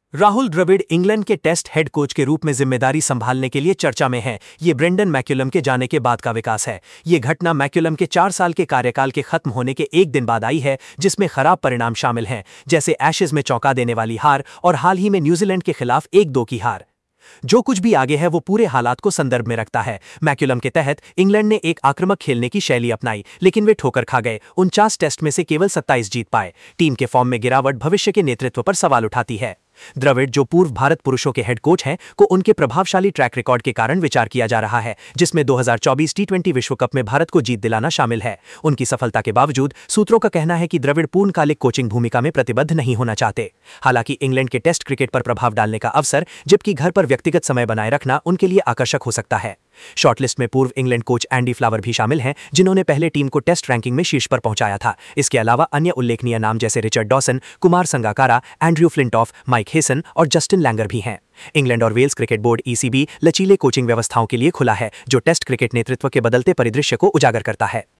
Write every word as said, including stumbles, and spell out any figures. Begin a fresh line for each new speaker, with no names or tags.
Rahul Dravid England के test head coach के रूप में जिम्मेदारी संभालने के लिए चर्चा में हैं। ये ब्रेंडन मैक्यूलम के जाने के बाद का विकास है। ये घटना मैक्यूलम के चार साल के कार्यकाल के खत्म होने के एक दिन बाद आई है, जिसमें खराब परिणाम शामिल हैं, जैसे एशेज में चौंका देने वाली हार और हाल ही में न्यूजीलैंड के खिलाफ एक दो की हार। जो कुछ भी आगे है वो पूरे हालात को संदर्भ में रखता है। मैक्यूलम के तहत इंग्लैंड ने एक आक्रामक खेलने की शैली अपनाई, लेकिन वे ठोकर खा गए। उनचास टेस्ट में से केवल सत्ताईस जीत पाए। टीम के फॉर्म में गिरावट भविष्य के नेतृत्व पर सवाल उठाती है। द्रविड़, जो पूर्व भारत पुरुषों के हेड कोच हैं, को उनके प्रभावशाली ट्रैक रिकॉर्ड के कारण विचार किया जा रहा है, जिसमें दो हज़ार चौबीस टी ट्वेंटी विश्व कप में भारत को जीत दिलाना शामिल है। उनकी सफलता के बावजूद सूत्रों का कहना है कि द्रविड़ पूर्णकालिक कोचिंग भूमिका में प्रतिबद्ध नहीं होना चाहते। हालांकि इंग्लैंड के टेस्ट क्रिकेट पर प्रभाव डालने का अवसर, जबकि घर पर व्यक्तिगत समय बनाए रखना उनके लिए आकर्षक हो सकता है। शॉर्टलिस्ट में पूर्व इंग्लैंड कोच एंडी फ्लावर भी शामिल हैं, जिन्होंने पहले टीम को टेस्ट रैंकिंग में शीर्ष पर पहुंचाया था। इसके अलावा अन्य उल्लेखनीय नाम जैसे Richard Dawson, Kumar Sangakkara, Andrew Flintoff, Mike Hesson और जस्टिन लैंगर भी हैं। इंग्लैंड और Wales cricket board E C B लचीले कोचिंग व्यवस्थाओं के लिए खुला है, जो टेस्ट क्रिकेट नेतृत्व के बदलते परिदृश्य को उजागर करता है।